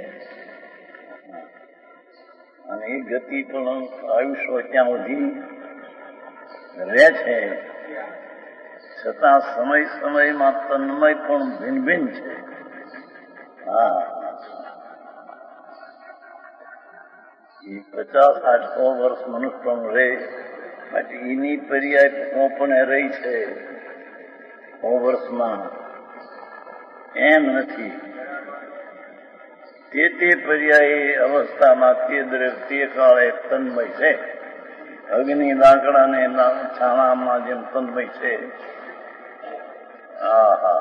અને એ ગતિ પણ આયુષ્ય ત્યાં સુધી રહે છે, છતાં સમય સમયમાં તન્મય પણ ભિન્ન ભિન્ન છે. હા એ પચાસ આઠ સો વર્ષ મનુષ્ય પણ રહે, બાકી એની પર્યાય પણ રહી છે સો વર્ષમાં એમ નથી. તે તે પર્યાય અવસ્થામાં તે દ્રવ્ય તે કાળે તન્મય છે. અગ્નિ લાકડા ને છાણામાં જેમ તન્મય છે. હા હા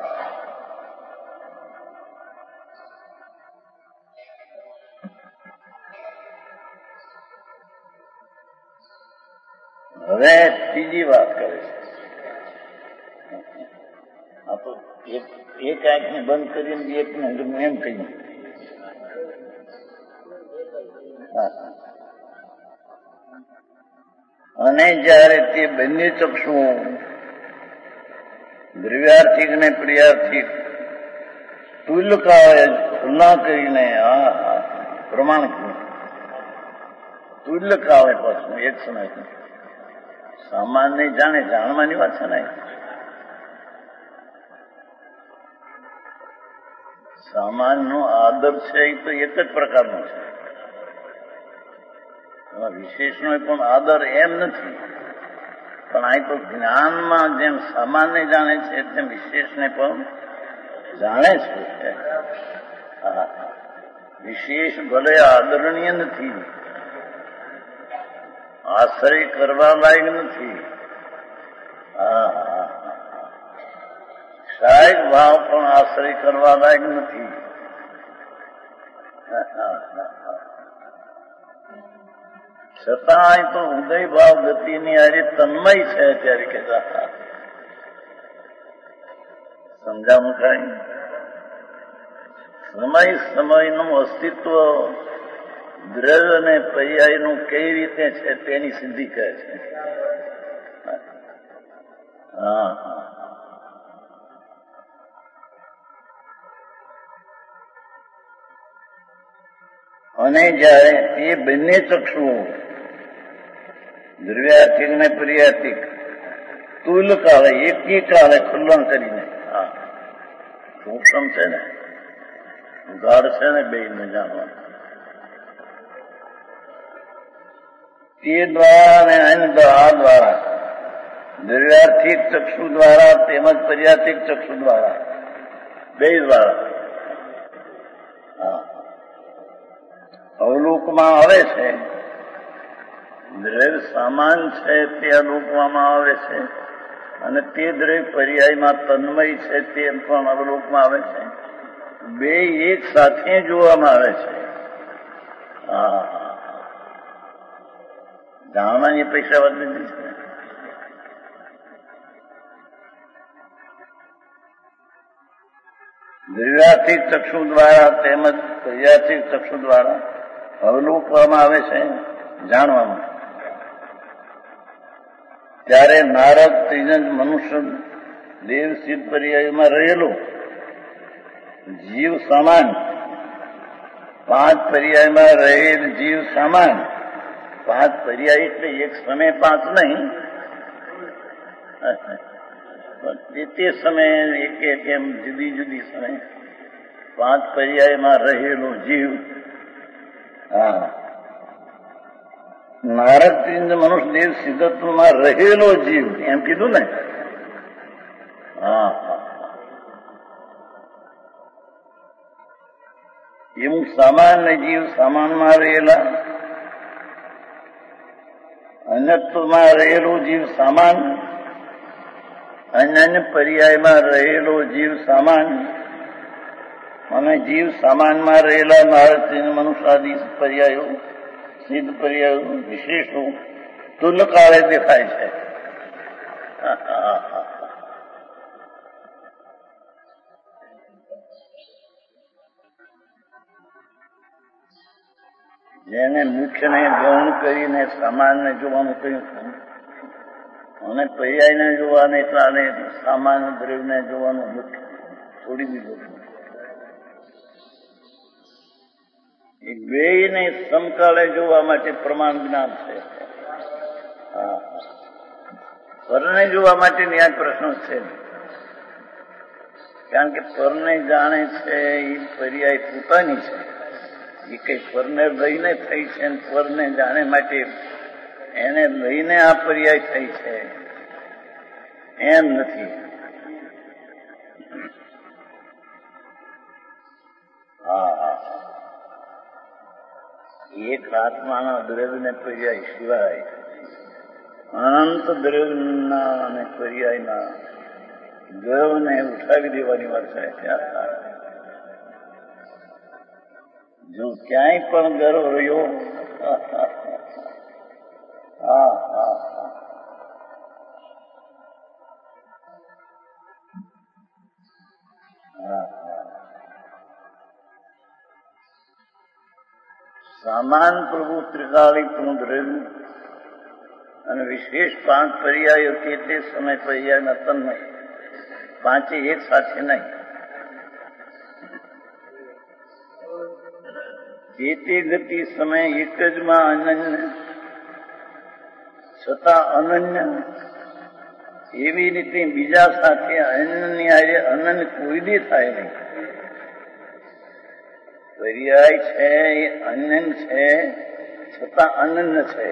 હવે ત્રીજી વાત કરે છે. આ તો એક આંખને બંધ કરીને એકને એમ કહ્યું. અને જયારે તે બંને ચક્ષુ દ્રવ્યાર્થિક ને પ્રિયાર્થિક તુલ્યકાળે ખુલ્લા કરીને હા હા પ્રમાણ તુલ્યકાળે પાછું એક સમય સામાન્ય જાણે જાણવાની વાત છે ને. સામાનનો આદર છે એ તો એક જ પ્રકારનો છે. વિશેષનો પણ આદર એમ નથી, પણ આ તો જ્ઞાનમાં જેમ સામાન્ય જાણે છે તેમ વિશેષને પણ જાણે છે. વિશેષ ભલે આદરણીય નથી, આશ્રય કરવા લાયક નથી. હા સહાયક ભાવ પણ આશ્રય કરવા લાયક નથી. છતાં તો ઉદય ભાવ ગતિની આજે તન્મય છે. ત્યારે કહેતા સમજાવું કાંઈ સમય સમયનું અસ્તિત્વ દ્રવ્ય અને પર્યાયનું કઈ રીતે છે તેની સિદ્ધિ કહે છે. હા અને જયારે એ બંને ચક્ષુ દ્રવ્યાર્થિક ને પ્રિયાર્થિક તુલ કાળે એકી કાળે ખુલ્લણ કરીને હા સૂક્ષ્મ છે ને ગાઢ છે ને બે ને જાણવા તે દ્વારા ને અન્ય આ દ્વારા દ્રવ્યાર્થિક ચક્ષુ દ્વારા તેમજ પ્રિયાર્થિક ચક્ષુ દ્વારા બે દ્વારા હા અવલોકમાં આવે છે. દ્રવ્ય સામાન છે તે અવલોકવામાં આવે છે, અને તે દ્રવ્ય પર્યાયમાં તન્મય છે તે પણ અવલોકમાં આવે છે. બે એક સાથે જોવામાં આવે છે. હા જાણવાની પૈસા વધી દીધી છે. દ્રવ્યાર્થિક ચક્ષુ દ્વારા તેમજ પર્યાર્થિક ચક્ષુ દ્વારા અવલોકવામાં આવે છે, જાણવામાં. ત્યારે નારદ ત્રિજન મનુષ્ય દેવ સિદ્ધ પર્યાયમાં રહેલો જીવ સમાન, પાંચ પર્યાયમાં રહેલ જીવ સમાન. પાંચ પર્યાય એટલે એક સમય પાંચ નહીં, તે સમયે એક એક એમ જુદી જુદી સમય પાંચ પર્યાયમાં રહેલો જીવ હા નારદ મનુષ્ય દેવ સિદ્ધત્વમાં રહેલો જીવ એમ કીધું ને. હા એવું સામાન્ય જીવ સામાનમાં રહેલા, અન્યત્વમાં રહેલો જીવ સામાન, અન્ય પર્યાયમાં રહેલો જીવ સામાન, અને જીવ સામાનમાં રહેલા નારદ મનુષ્યાદિ પર્યાયો સિદ્ધ પર્યાયો વિશેષો તુલકાળે દેખાય છે. જેને મુખ્યને ગૌણ કરીને સામાન્ય જોવાનું કહ્યું અને પર્યાયને જોવાને કારણે સામાન્ય દ્રવ્યને જોવાનું મુખ્ય છોડી દીધું. એ બેયને સમકાળે જોવા માટે પ્રમાણ જ્ઞાન છે. હા, પરને જોવા માટે આ પ્રશ્ન છે, કારણ કે પરને જાણે છે એ પર્યાય પોતાની છે, એ કઈ પરને લઈને થઈ છે, પરને જાણે માટે એને લઈને આ પર્યાય થઈ છે એમ નથી. હા, એક આત્માના દ્રવ્યને પર્યાય સિવાય અનંત દ્રવ્યના અને પર્યાયના દ્રવ્યને ઉઠાવી દેવાની વાત છે. જો ક્યાંય પણ ગર્વ રહ્યો, હા હા હા સામાન પ્રભુ ત્રિકાળી પૂર્ણ દ્રવ્ય અને વિશેષ પાંચ પર્યાયો તે તે સમય પર્યાયના તન્મય પાંચે એક સાથે નહીં. જે તે ગતિ સમય એક જ માં અનન્ય છતાં અનન્ય, એવી રીતે બીજા સાથે અનન્ય અનન્ય કોઈ દી થાય નહીં. પર્યાય છે એ અનન્ય છે છતાં અનન્ય છે.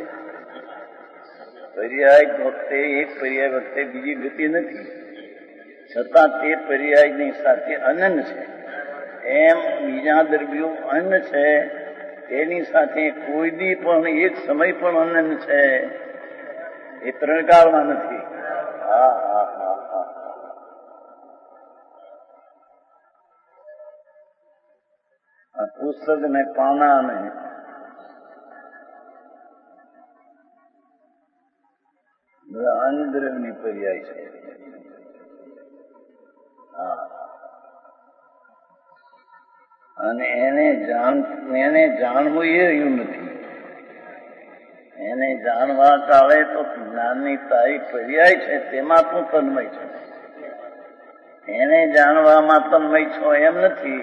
પર્યાય વખતે એક પર્યાય વખતે બીજી ગતિ નથી, છતાં તે પર્યાયની સાથે અનન્ય છે. એમ બીજા દ્રવ્યો અન્ય છે, તેની સાથે કોઈ દી પણ એક સમય પણ અનન્ય છે. એ ત્રણ કાળમાં નથી. હા હા હા હા આ પુસ્તક ને પાના ને અન્ય દ્રવ્યની પર્યાય છે. હા, અને એને જાણ એને જાણવું એ રહ્યું નથી. એને જાણવા કાળે તો જ્ઞાનની તારી પર્યાય છે, તેમાં તું તન્મય છે. એને જાણવામાં તન્મય છો એમ નથી.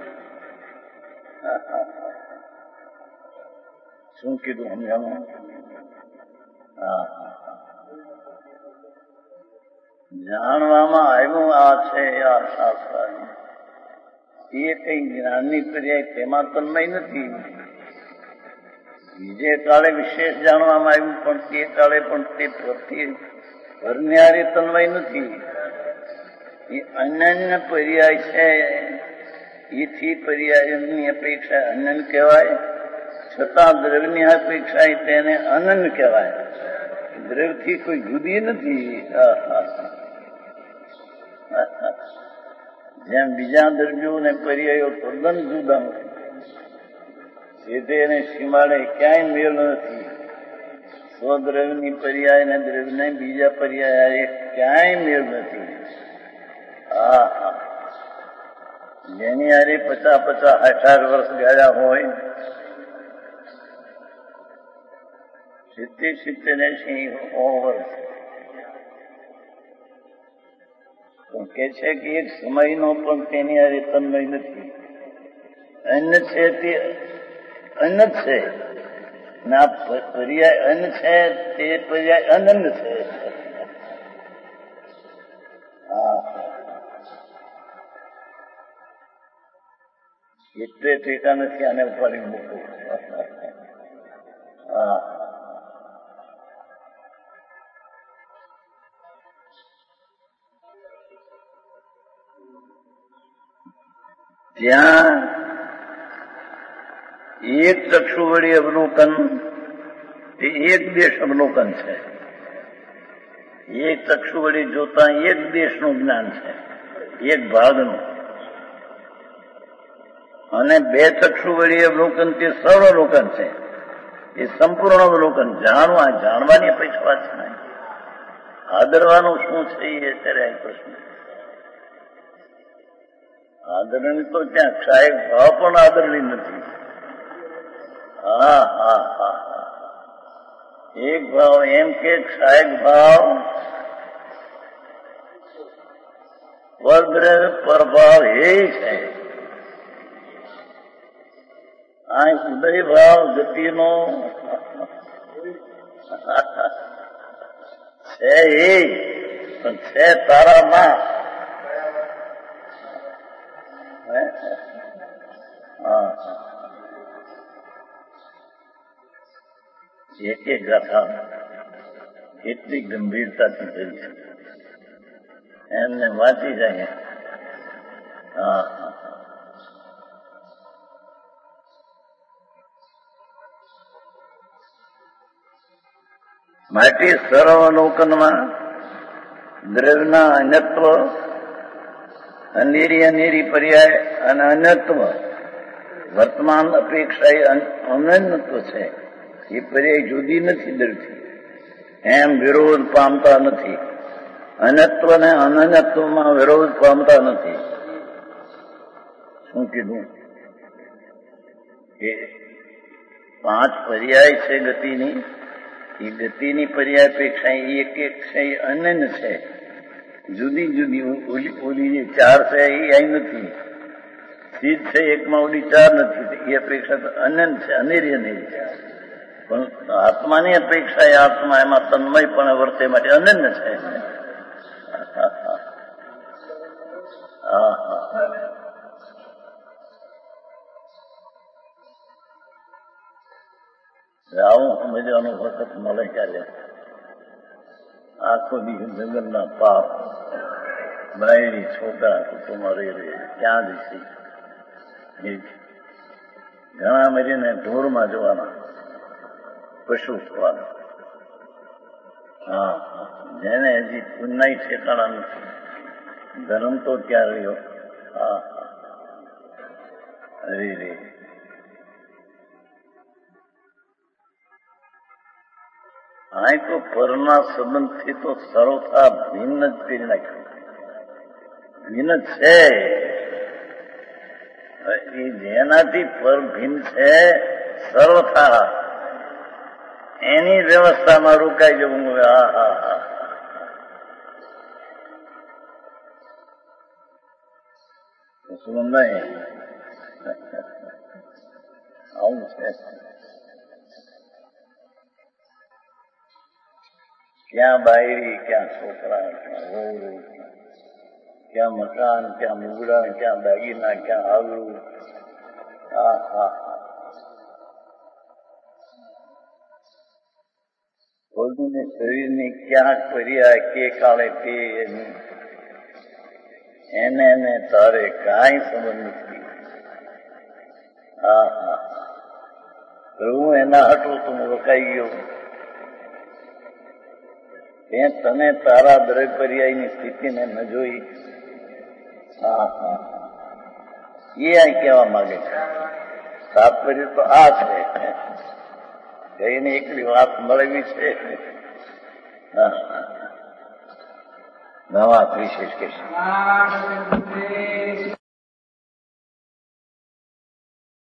શું કીધું સમજાવું? હા, જાણવામાં આવ્યું આ છે આ શાસ્ત્ર, એ કઈ જ્ઞાનની પર્યાય તેમાં તન્મય નથી. બીજે કાળે વિશેષ જાણવામાં આવ્યું પણ તે કાળે પણ તે પ્રત્યે ભરનારી તન્મય નથી. એ અનન્ય પર્યાય છે, એથી પર્યાયની અપેક્ષા અનન્ય કહેવાય, છતાં દ્રવ્યની અપેક્ષા તેને અનન્ય કહેવાય. દ્રવ્યથી કોઈ જુદી નથી. જેમ બીજા દ્રવ્યોને પર્યાયો તદ્દન જુદા નથી, સીધે અને સીમાડે ક્યાંય મેળ નથી. સ્વદ્રવ્યની પર્યાય ને દ્રવ્યને બીજા પર્યાય ક્યાંય મેળ નથી. હા હા જેની હારે પચાસ પચાસ અઢાર વર્ષ ગયા હોય, સિત્તેર સિત્તેર એસી સો વર્ષ, તો કે છે કે એક સમયનો પણ તેની હારે તન્મય નથી. અન્ય છે તે અન્ય છે, ના પર્યાય અન્ય છે તે પર્યાય અનન્ય છે. હા, એટલે ટેકા નથી આને ઉપાડી મૂકવું. હા, ત્યાં એક ચક્ષુ વળી અવલોકન એ એક દેશ અવલોકન છે. એક ચક્ષુ વળી જોતા એક દેશનું જ્ઞાન છે, એક ભાગનું. અને બે ચક્ષુ વળી અવલોકન તે સર્વાવલોકન છે, એ સંપૂર્ણ અવલોકન. જાણવા જાણવાની અપેક્ષા વાત છે. આદરવાનું શું છે એ અત્યારે આ પ્રશ્ન. આદરણી તો ત્યાં ક્ષાયક ભાવ પણ આદરણી નથી. હા હા હા હા એક ભાવ એમ કે ક્ષાયક ભાવ પરગ્રહ પરભાવ એ છે. આ ઉદય ભાવ ગતિનો છે એ પણ છે તારામાં. હા એક એક ગાથા એટલી ગંભીરતાથી થઈ છે, એમને વાંચી જાય. હા માટે સર્વાવલોકનમાં દ્રવ્યના અન્યત્વ, અનેરી અનેરી પર્યાય અને અન્યત્વ, વર્તમાન અપેક્ષા એ અનન્યત્વ છે. એ પર્યાય જુદી નથી દ્રવ્યથી, એમ વિરોધ પામતા નથી. અન્યત્વ ને અનન્યત્વમાં વિરોધ પામતા નથી. શું કીધું કે પાંચ પર્યાય છે ગતિની, એ ગતિની પર્યાય અપેક્ષા એક એક છે એ અનન્ય છે, જુદી જુદી. ઓલી ઓલી જે ચાર છે એ અહીં નથી, સીધ છે એકમાં, ઓલી ચાર નથી. એ અપેક્ષા તો અનન્ય છે, અનેરી અનેરી છે. પણ આત્માની અપેક્ષા એ આત્મા એમાં તન્મય પણ વર્તે માટે અનન્ય છે. હા હા આવું સમજવાનો વખત મળે ક્યારે? આખો દિવસ જંગલના પાપ, બાયરી છોકરા કુટુંબમાં રહી રહી ક્યાં જઈશી? ઘણા મરીને ઢોરમાં જવાના, પશુ થવાના. હા જેને હજી પુણ્ય ઠેકાણા નથી, ધર્મ તો ક્યાં રહ્યો? હા અરે રે આ તો પરના સંબંધથી તો સર્વથા ભિન્ન જ કરી નાખ્યું. ભિન્ન છે એ જેનાથી પર ભિન્ન છે સર્વથા, એની વ્યવસ્થામાં રોકાઈ જવું. હા હા હા શું નહીં આવું છે. ક્યાં બાયરી, ક્યાં છોકરા, ક્યાં વહુ, ક્યાં મકાન, ક્યાં મુગડા, ક્યાં દાગીના, ક્યાં આવડું. હા હા કોઈને શરીરની ક્યાંક પર્યા કે કાળે તે એને ને તારે કાંઈ સંબંધ નથી. હા હા હું એના હટું તું રોકાઈ ગયો. એ તને તારા દ્રવ્ય પર્યાયની સ્થિતિને ન જોઈ. હા હા એ અહીં કહેવા માંગે છે. તાત્પર્ય તો આ છે, એને એકલી વાત મળવી છે. હા નવા વિશેષ કે